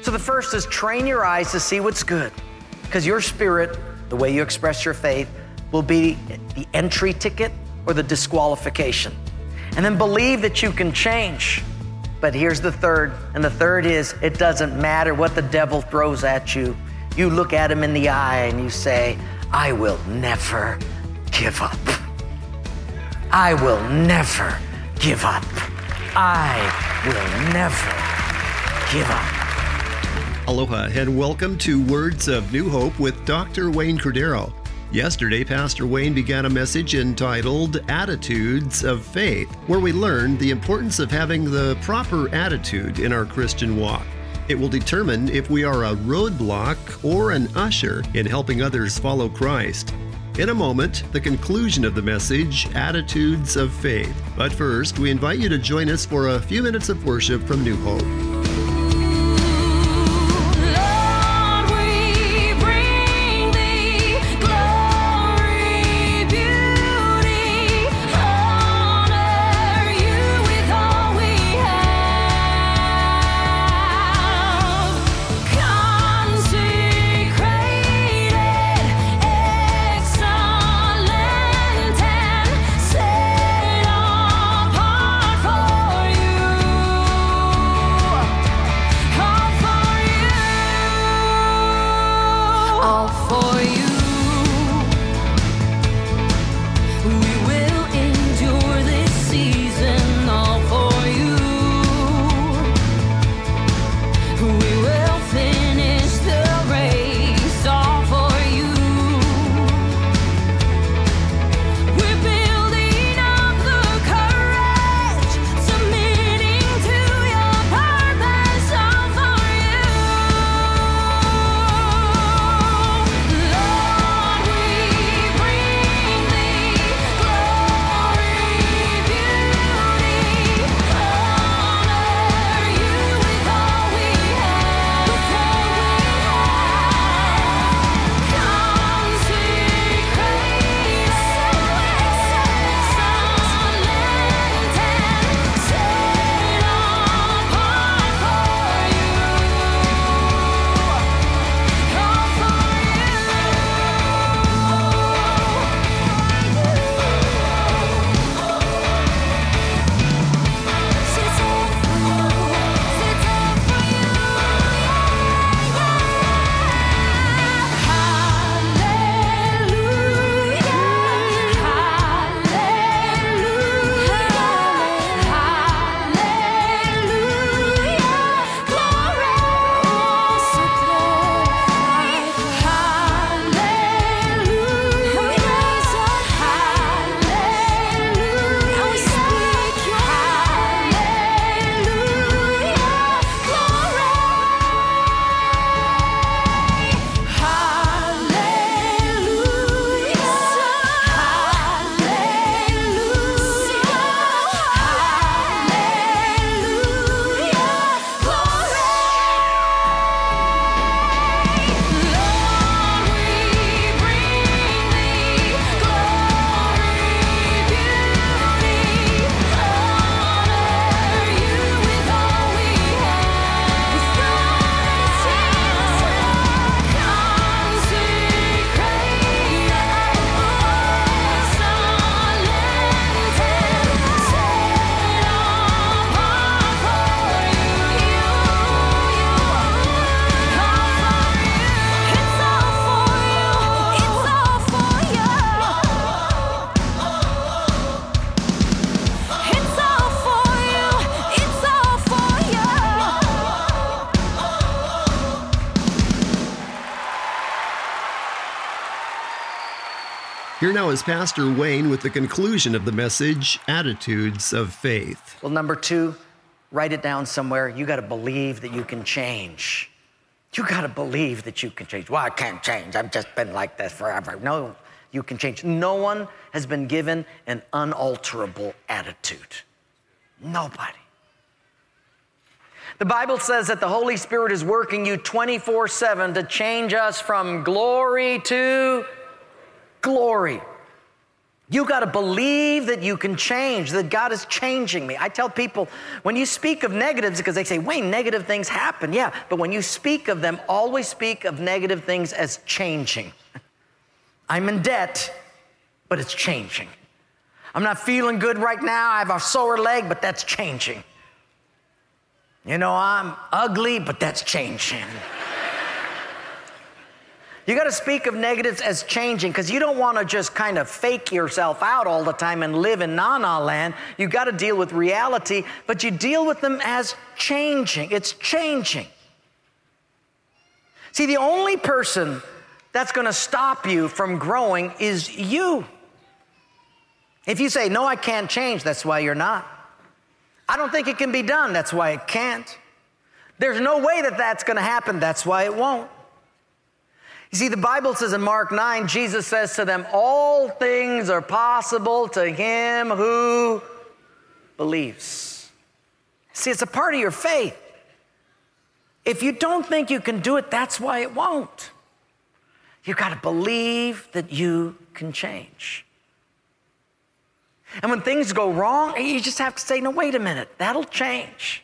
So the first is train your eyes to see what's good, because your spirit, the way you express your faith, will be the entry ticket or the disqualification. And then believe that you can change. But here's the third, and the third is it doesn't matter what the devil throws at you. You look at him in the eye and you say, I will never give up. I will never give up. I will never give up. Aloha and welcome to Words of New Hope with Dr. Wayne Cordeiro. Yesterday, Pastor Wayne began a message entitled Attitudes of Faith, where we learned the importance of having the proper attitude in our Christian walk. It will determine if we are a roadblock or an usher in helping others follow Christ. In a moment, the conclusion of the message, Attitudes of Faith. But first, we invite you to join us for a few minutes of worship from New Hope. Here now is Pastor Wayne with the conclusion of the message, Attitudes of Faith. Well, number two, write it down somewhere. You got to believe that you can change. You got to believe that you can change. Well, I can't change. I've just been like this forever. No, you can change. No one has been given an unalterable attitude. Nobody. The Bible says that the Holy Spirit is working you 24/7 to change us from glory to glory. You got to believe that you can change, that God is changing me. I tell people, when you speak of negatives, because they say, Wayne, negative things happen. Yeah, but when you speak of them, always speak of negative things as changing. I'm in debt, but it's changing. I'm not feeling good right now. I have a sore leg, but that's changing. You know, I'm ugly, but that's changing. You got to speak of negatives as changing, because you don't want to just kind of fake yourself out all the time and live in na-na land. You got to deal with reality, but you deal with them as changing. It's changing. See, the only person that's going to stop you from growing is you. If you say, no, I can't change, that's why you're not. I don't think it can be done, that's why it can't. There's no way that that's going to happen, that's why it won't. You see, the Bible says in Mark 9, Jesus says to them, all things are possible to him who believes. See, it's a part of your faith. If you don't think you can do it, that's why it won't. You've got to believe that you can change. And when things go wrong, you just have to say, no, wait a minute, that'll change.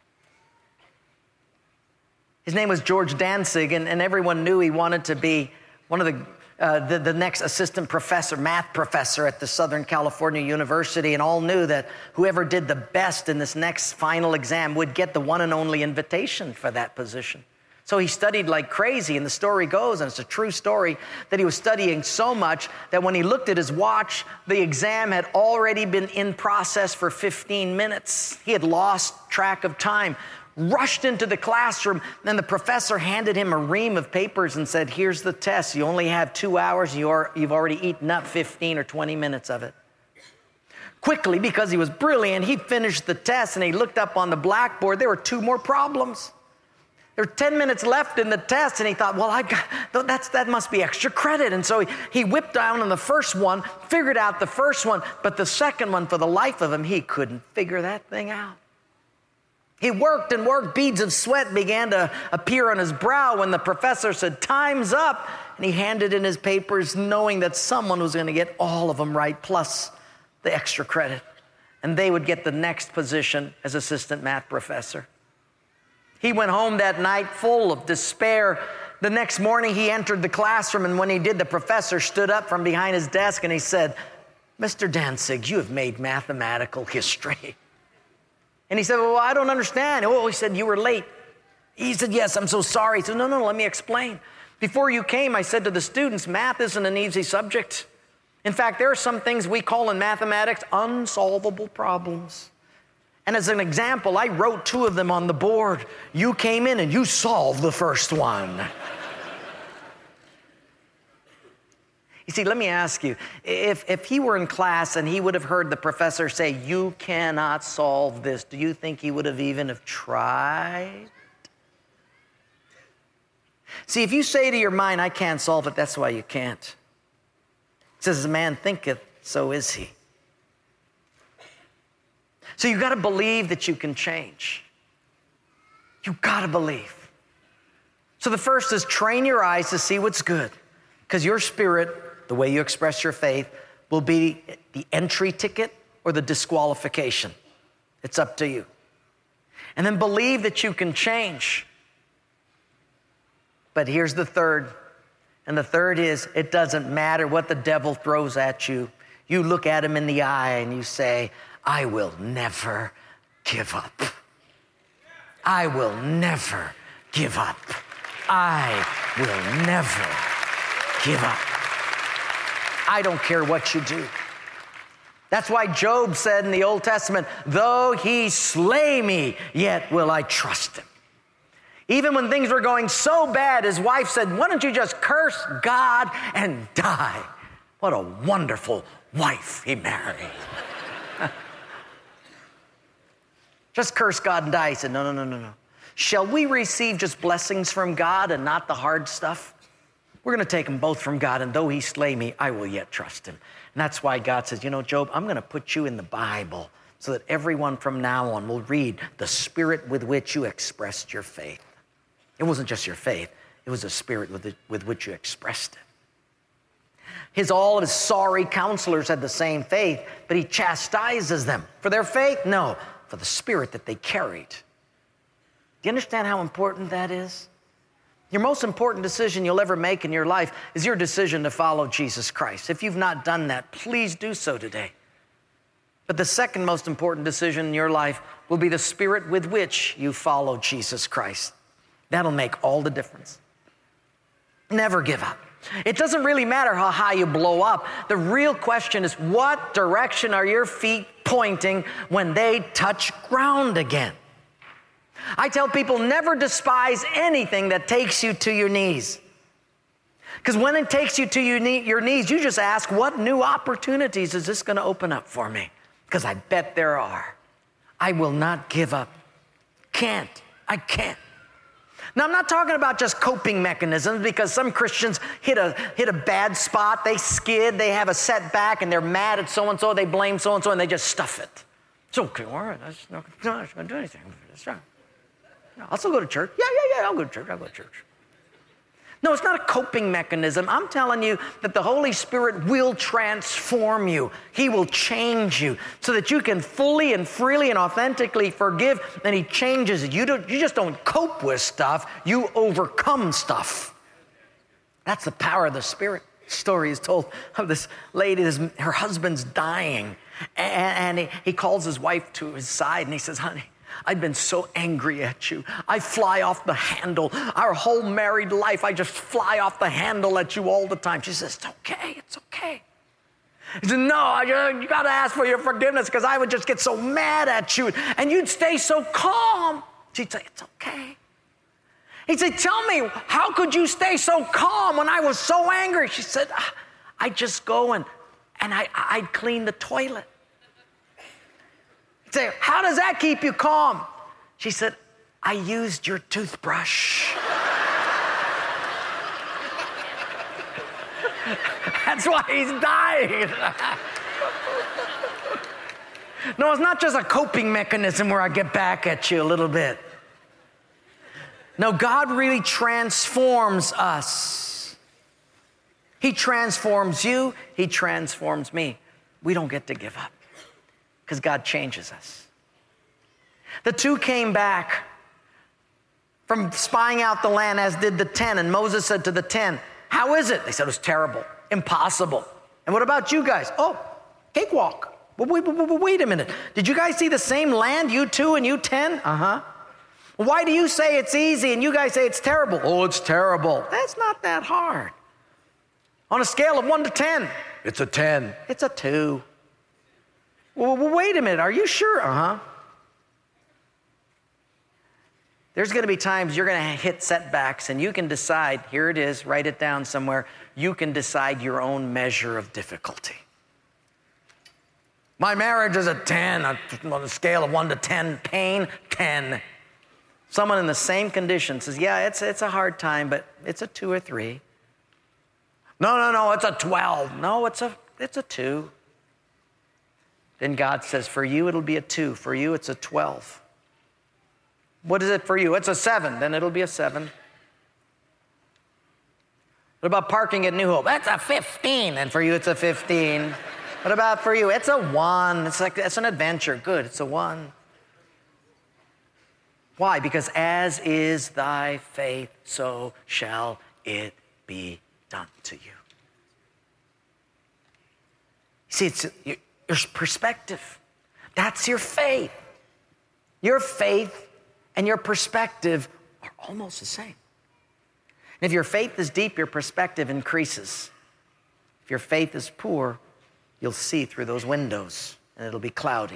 His name was George Danzig, and everyone knew he wanted to be one of the next assistant professor, math professor at the Southern California University, and all knew that whoever did the best in this next final exam would get the one and only invitation for that position. So he studied like crazy, and the story goes, and it's a true story, that he was studying so much that when he looked at his watch, the exam had already been in process for 15 minutes. He had lost track of time. Rushed into the classroom, then the professor handed him a ream of papers and said, here's the test. You only have 2 hours. You've already eaten up 15 or 20 minutes of it. Quickly, because he was brilliant, he finished the test and he looked up on the blackboard. There were 2 more problems. There were 10 minutes left in the test, and he thought, well, that must be extra credit. And so he whipped down on the first one, figured out the first one, but the second one, for the life of him, he couldn't figure that thing out. He worked and worked. Beads of sweat began to appear on his brow when the professor said, time's up. And he handed in his papers knowing that someone was going to get all of them right, plus the extra credit. And they would get the next position as assistant math professor. He went home that night full of despair. The next morning he entered the classroom, and when he did, the professor stood up from behind his desk and he said, Mr. Danzig, you have made mathematical history. And he said, well, I don't understand. Oh, he said, you were late. He said, yes, I'm so sorry. He said, no, let me explain. Before you came, I said to the students, math isn't an easy subject. In fact, there are some things we call in mathematics unsolvable problems. And as an example, I wrote 2 of them on the board. You came in and you solved the first one. You see, let me ask you, if he were in class and he would have heard the professor say, you cannot solve this, do you think he would have even have tried? See, if you say to your mind, I can't solve it, that's why you can't. It says, as a man thinketh, so is he. So you've got to believe that you can change. You've got to believe. So the first is train your eyes to see what's good, because your spirit, the way you express your faith, will be the entry ticket or the disqualification. It's up to you. And then believe that you can change. But here's the third. And the third is, it doesn't matter what the devil throws at you. You look at him in the eye and you say, I will never give up. I will never give up. I will never give up. I don't care what you do. That's why Job said in the Old Testament, though he slay me, yet will I trust him. Even when things were going so bad, his wife said, why don't you just curse God and die? What a wonderful wife he married. Just curse God and die. He said, no. Shall we receive just blessings from God and not the hard stuff? We're going to take them both from God, and though he slay me, I will yet trust him. And that's why God says, Job, I'm going to put you in the Bible so that everyone from now on will read the spirit with which you expressed your faith. It wasn't just your faith. It was the spirit with which you expressed it. All of his sorry counselors had the same faith, but he chastises them. For their faith? No, for the spirit that they carried. Do you understand how important that is? Your most important decision you'll ever make in your life is your decision to follow Jesus Christ. If you've not done that, please do so today. But the second most important decision in your life will be the spirit with which you follow Jesus Christ. That'll make all the difference. Never give up. It doesn't really matter how high you blow up. The real question is, what direction are your feet pointing when they touch ground again? I tell people, never despise anything that takes you to your knees. Because when it takes you to your knees, you just ask, what new opportunities is this going to open up for me? Because I bet there are. I will not give up. I can't. Now, I'm not talking about just coping mechanisms, because some Christians hit a bad spot, they skid, they have a setback, and they're mad at so-and-so, they blame so-and-so, and they just stuff it. It's okay, all right, I'm not going to do anything. That's right. I'll still go to church. Yeah, I'll go to church. No, it's not a coping mechanism. I'm telling you that the Holy Spirit will transform you. He will change you so that you can fully and freely and authentically forgive, and He changes it. You just don't cope with stuff, you overcome stuff. That's the power of the Spirit. Story is told of this lady, her husband's dying, and he calls his wife to his side, and he says, honey, I've been so angry at you. I fly off the handle. Our whole married life, I just fly off the handle at you all the time. She says, it's okay. He said, no, you got to ask for your forgiveness, because I would just get so mad at you, and you'd stay so calm. She'd say, it's okay. He'd say, tell me, how could you stay so calm when I was so angry? She said, I'd just go and I'd clean the toilet. Say, how does that keep you calm? She said, I used your toothbrush. That's why he's dying. No, it's not just a coping mechanism where I get back at you a little bit. No, God really transforms us. He transforms you. He transforms me. We don't get to give up, because God changes us. The 2 came back from spying out the land, as did the 10. And Moses said to the 10, how is it? They said, it was terrible, impossible. And what about you guys? Oh, cakewalk. Wait a minute. Did you guys see the same land, you 2 and you 10? Why do you say it's easy and you guys say it's terrible? Oh, it's terrible. That's not that hard. On a scale of 1 to 10, it's a 10. It's a 2. Well, wait a minute. Are you sure? There's going to be times you're going to hit setbacks, and you can decide, here it is, write it down somewhere, you can decide your own measure of difficulty. My marriage is a 10, on a scale of 1 to 10, pain, 10. Someone in the same condition says, yeah, it's a hard time, but it's a 2 or 3. No, it's a 12. No, it's a 2. Then God says, for you, it'll be a 2. For you, it's a 12. What is it for you? It's a 7. Then it'll be a 7. What about parking at New Hope? That's a 15. And for you, it's a 15. What about for you? It's a 1. It's an adventure. Good. It's a 1. Why? Because as is thy faith, so shall it be done to you. See, it's your perspective. That's your faith. Your faith and your perspective are almost the same. And if your faith is deep, your perspective increases. If your faith is poor, you'll see through those windows, and it'll be cloudy.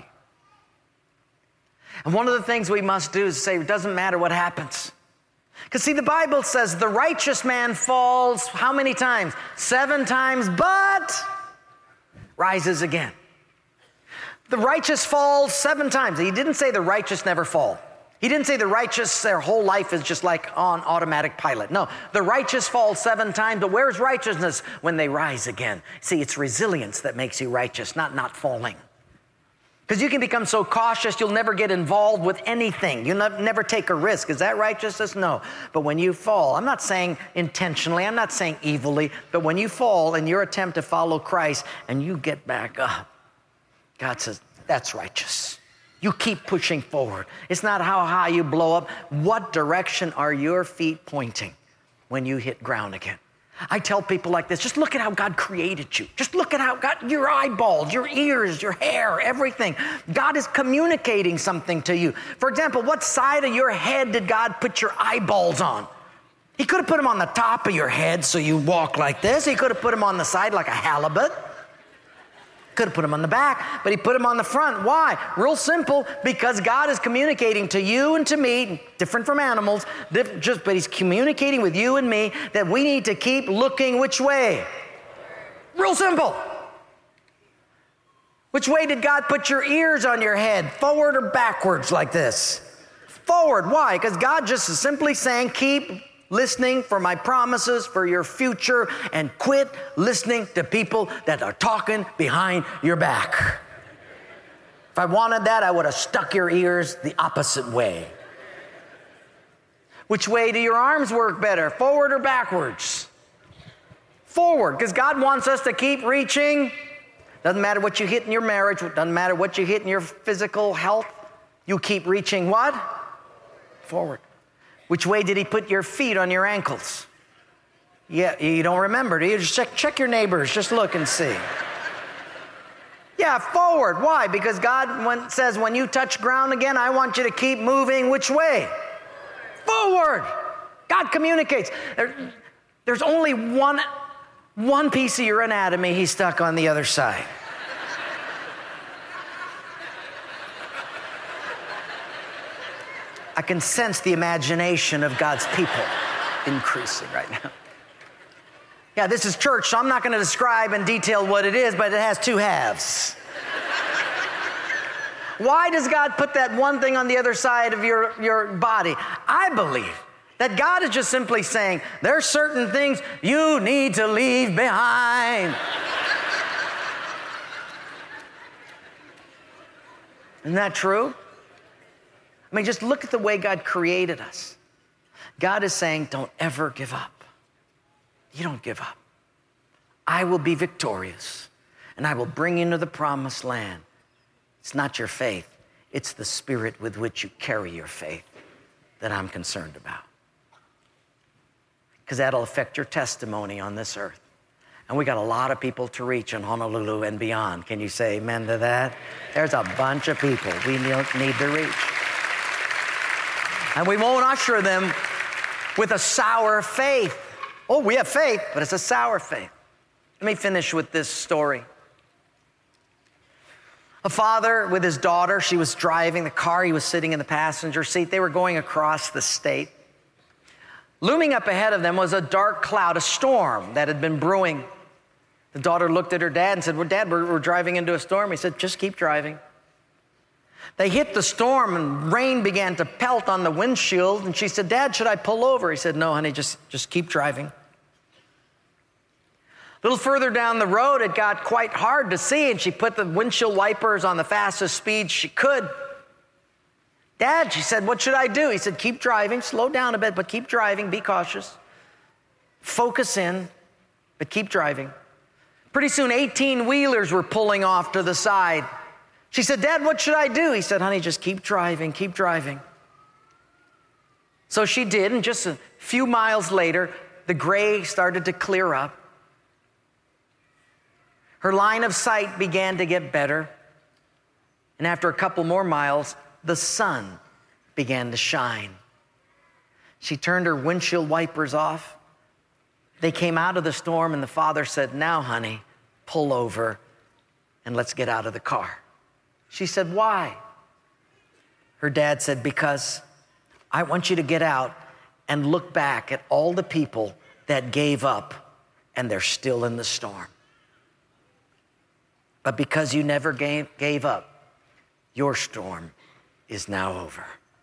And one of the things we must do is say, it doesn't matter what happens. Because see, the Bible says the righteous man falls how many times? 7 times, but rises again. The righteous falls 7 times. He didn't say the righteous never fall. He didn't say the righteous, their whole life is just like on automatic pilot. No, the righteous fall 7 times, but where's righteousness? When they rise again. See, it's resilience that makes you righteous, not falling. Because you can become so cautious, you'll never get involved with anything. You'll never take a risk. Is that righteousness? No. But when you fall, I'm not saying intentionally, I'm not saying evilly, but when you fall in your attempt to follow Christ and you get back up, God says, that's righteous. You keep pushing forward. It's not how high you blow up. What direction are your feet pointing when you hit ground again? I tell people like this, just look at how God created you. Just look at how God, your eyeballs, your ears, your hair, everything. God is communicating something to you. For example, what side of your head did God put your eyeballs on? He could have put them on the top of your head so you walk like this. He could have put them on the side like a halibut. Could have put them on the back, but he put them on the front. Why? Real simple, because God is communicating to you and to me, different from animals, but he's communicating with you and me that we need to keep looking which way? Real simple. Which way did God put your ears on your head? Forward or backwards like this? Forward. Why? Because God just is simply saying, keep listening for my promises for your future and quit listening to people that are talking behind your back. If I wanted that, I would have stuck your ears the opposite way. Which way do your arms work better, forward or backwards? Forward, because God wants us to keep reaching. Doesn't matter what you hit in your marriage, doesn't matter what you hit in your physical health, you keep reaching what? Forward. Which way did he put your feet on your ankles? Yeah, you don't remember, do you? Just check your neighbors. Just look and see. Yeah, forward. Why? Because God says when you touch ground again, I want you to keep moving which way? Forward. God communicates. There's only one piece of your anatomy he stuck on the other side. I can sense the imagination of God's people increasing right now. Yeah, this is church, so I'm not going to describe in detail what it is, but it has two halves. Why does God put that one thing on the other side of your body? I believe that God is just simply saying, there's certain things you need to leave behind. Isn't that true? I mean, just look at the way God created us. God is saying, don't ever give up. You don't give up. I will be victorious, and I will bring you into the promised land. It's not your faith. It's the spirit with which you carry your faith that I'm concerned about. Because that'll affect your testimony on this earth. And we got a lot of people to reach in Honolulu and beyond. Can you say amen to that? There's a bunch of people we need to reach. And we won't usher them with a sour faith. Oh, we have faith, but it's a sour faith. Let me finish with this story. A father with his daughter, she was driving the car, he was sitting in the passenger seat. They were going across the state. Looming up ahead of them was a dark cloud, a storm that had been brewing. The daughter looked at her dad and said, well, Dad, we're driving into a storm. He said, just keep driving. They hit the storm and rain began to pelt on the windshield. And she said, Dad, should I pull over? He said, no, honey, just keep driving. A little further down the road, it got quite hard to see, and she put the windshield wipers on the fastest speed she could. Dad, she said, what should I do? He said, keep driving, slow down a bit, but keep driving, be cautious. Focus in, but keep driving. Pretty soon, 18-wheelers were pulling off to the side. She said, Dad, what should I do? He said, honey, just keep driving, keep driving. So she did, and just a few miles later, the gray started to clear up. Her line of sight began to get better. And after a couple more miles, the sun began to shine. She turned her windshield wipers off. They came out of the storm, and the father said, now, honey, pull over and let's get out of the car. She said, why? Her dad said, because I want you to get out and look back at all the people that gave up and they're still in the storm. But because you never gave up, your storm is now over.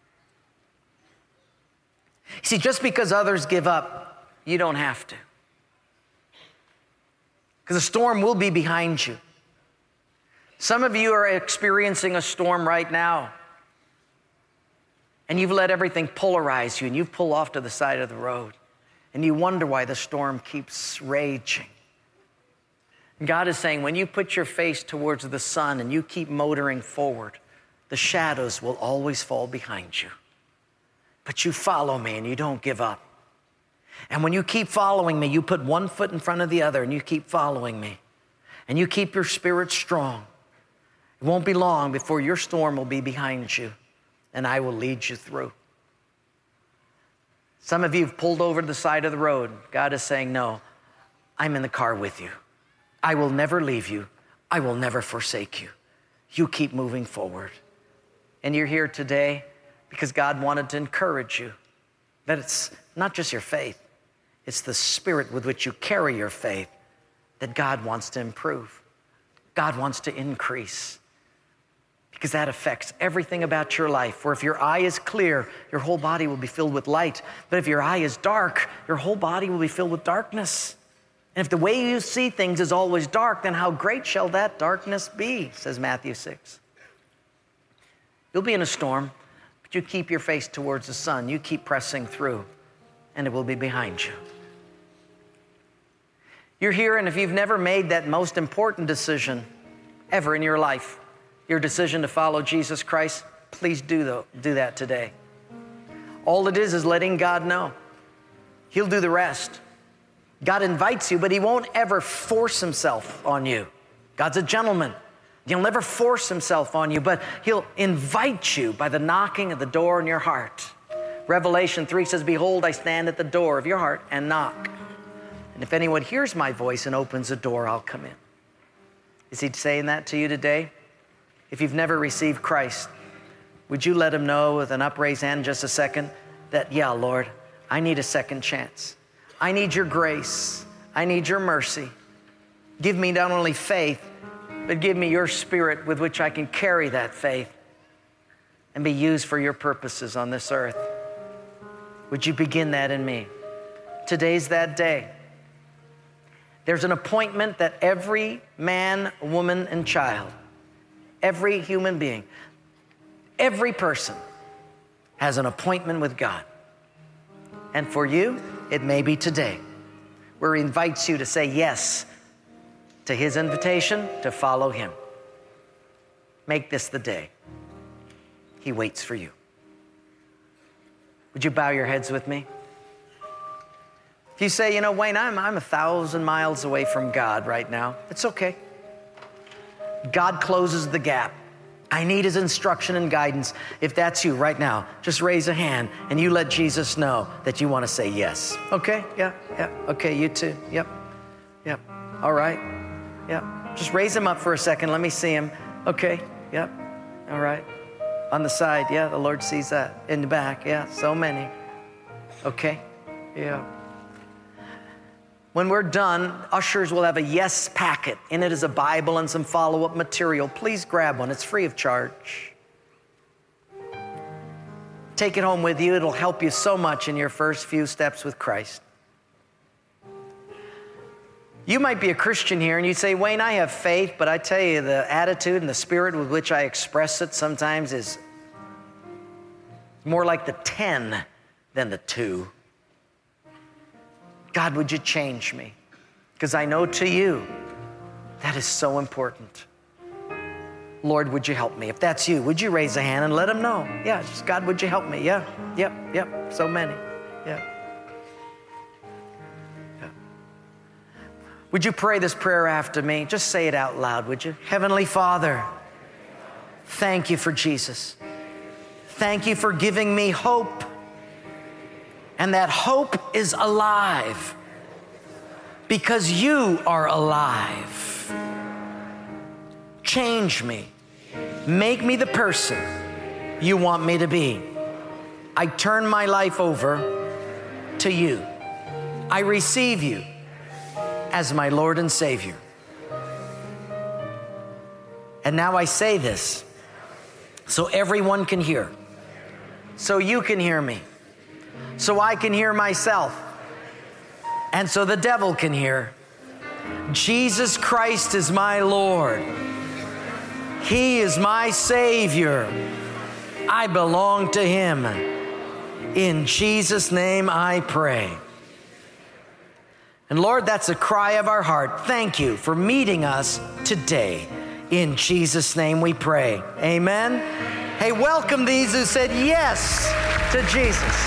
See, just because others give up, you don't have to. Because the storm will be behind you. Some of you are experiencing a storm right now, and you've let everything polarize you, and you've pulled off to the side of the road, and you wonder why the storm keeps raging. And God is saying, when you put your face towards the sun and you keep motoring forward, the shadows will always fall behind you. But you follow me and you don't give up. And when you keep following me, you put one foot in front of the other and you keep following me. And you keep your spirit strong. It won't be long before your storm will be behind you and I will lead you through. Some of you have pulled over to the side of the road. God is saying, no, I'm in the car with you. I will never leave you. I will never forsake you. You keep moving forward. And you're here today because God wanted to encourage you that it's not just your faith, it's the spirit with which you carry your faith that God wants to improve. God wants to increase, because that affects everything about your life. For if your eye is clear, your whole body will be filled with light. But if your eye is dark, your whole body will be filled with darkness. And if the way you see things is always dark, then how great shall that darkness be, says Matthew 6. You'll be in a storm, but you keep your face towards the sun. You keep pressing through, and it will be behind you. You're here, and if you've never made that most important decision ever in your life, your decision to follow Jesus Christ, please do that today. All it is letting God know. He'll do the rest. God invites you, but he won't ever force himself on you. God's a gentleman. He'll never force himself on you, but he'll invite you by the knocking at the door in your heart. Revelation 3 says, behold, I stand at the door of your heart and knock. And if anyone hears my voice and opens the door, I'll come in. Is he saying that to you today? If you've never received Christ, would you let him know with an upraised hand in just a second that, yeah, Lord, I need a second chance. I need your grace. I need your mercy. Give me not only faith, but give me your spirit with which I can carry that faith and be used for your purposes on this earth. Would you begin that in me? Today's that day. There's an appointment that every man, woman, and child, every human being, every person has an appointment with God. And for you, it may be today, where he invites you to say yes to his invitation to follow him. Make this the day. He waits for you. Would you bow your heads with me? If you say, Wayne, I'm 1,000 miles away from God right now, it's okay. God closes the gap. I need his instruction and guidance. If that's you right now, just raise a hand and you let Jesus know that you want to say yes. Okay? Yeah. Okay, you too. Yep. All right. Yep. Just raise him up for a second. Let me see him. Okay. Yep. All right. On the side. Yeah, the Lord sees that. In the back. Yeah, so many. Okay. Yeah. When we're done, ushers will have a yes packet. In it is a Bible and some follow-up material. Please grab one. It's free of charge. Take it home with you. It'll help you so much in your first few steps with Christ. You might be a Christian here and you say, Wayne, I have faith, but I tell you, the attitude and the spirit with which I express it sometimes is more like the 10 than the 2. God, would you change me? Because I know to you, that is so important. Lord, would you help me? If that's you, would you raise a hand and let him know? Yeah, just God, would you help me? Yeah, yep, so many. Yeah. Would you pray this prayer after me? Just say it out loud, would you? Heavenly Father, thank you for Jesus. Thank you for giving me hope. And that hope is alive because you are alive. Change me. Make me the person you want me to be. I turn my life over to you. I receive you as my Lord and Savior. And now I say this so everyone can hear, so you can hear me, so I can hear myself, and so the devil can hear. Jesus Christ is my Lord. He is my Savior. I belong to Him. In Jesus' name I pray. And Lord, that's a cry of our heart. Thank you for meeting us today. In Jesus' name we pray. Amen. Hey, welcome these who said yes to Jesus.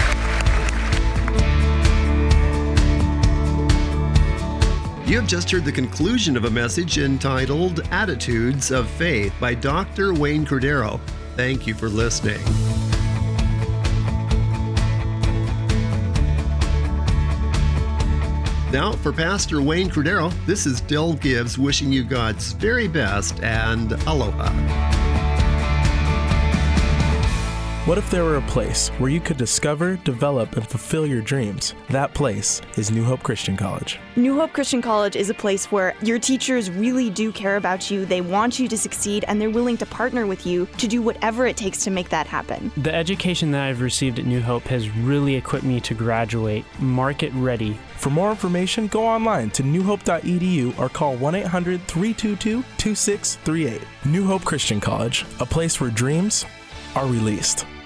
You have just heard the conclusion of a message entitled Attitudes of Faith by Dr. Wayne Cordeiro. Thank you for listening. Now, for Pastor Wayne Cordeiro, this is Del Gibbs wishing you God's very best and aloha. What if there were a place where you could discover, develop, and fulfill your dreams? That place is New Hope Christian College. New Hope Christian College is a place where your teachers really do care about you, they want you to succeed, and they're willing to partner with you to do whatever it takes to make that happen. The education that I've received at New Hope has really equipped me to graduate market ready. For more information, go online to newhope.edu or call 1-800-322-2638. New Hope Christian College, a place where dreams are released.